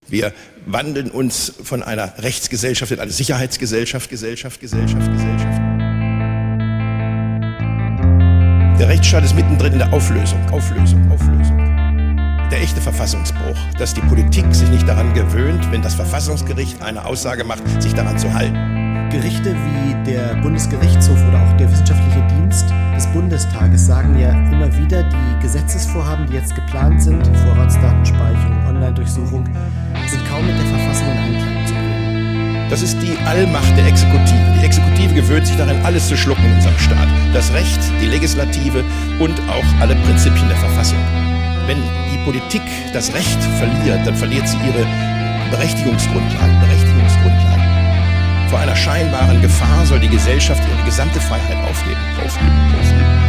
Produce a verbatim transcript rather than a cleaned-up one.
Wir wandeln uns von einer Rechtsgesellschaft in eine Sicherheitsgesellschaft, Gesellschaft, Gesellschaft, Gesellschaft. Der Rechtsstaat ist mittendrin in der Auflösung, Auflösung, Auflösung. Der echte Verfassungsbruch, dass die Politik sich nicht daran gewöhnt, wenn das Verfassungsgericht eine Aussage macht, sich daran zu halten. Gerichte wie der Bundesgerichtshof oder auch der Wissenschaftliche Dienst des Bundestages sagen ja immer wieder, die Gesetzesvorhaben, die jetzt geplant sind, Vorratsdatenspeicherung, Online-Durchsuchung, sind kaum mit der Verfassung in Einklang zu bringen. Das ist die Allmacht der Exekutive. Die Exekutive gewöhnt sich darin, alles zu schlucken in unserem Staat. Das Recht, die Legislative und auch alle Prinzipien der Verfassung. Wenn die Politik das Recht verliert, dann verliert sie ihre Berechtigungsgrundlagen, Berechtigungsgrundlagen. Vor einer scheinbaren Gefahr soll die Gesellschaft ihre gesamte Freiheit aufgeben. aufgeben, aufgeben.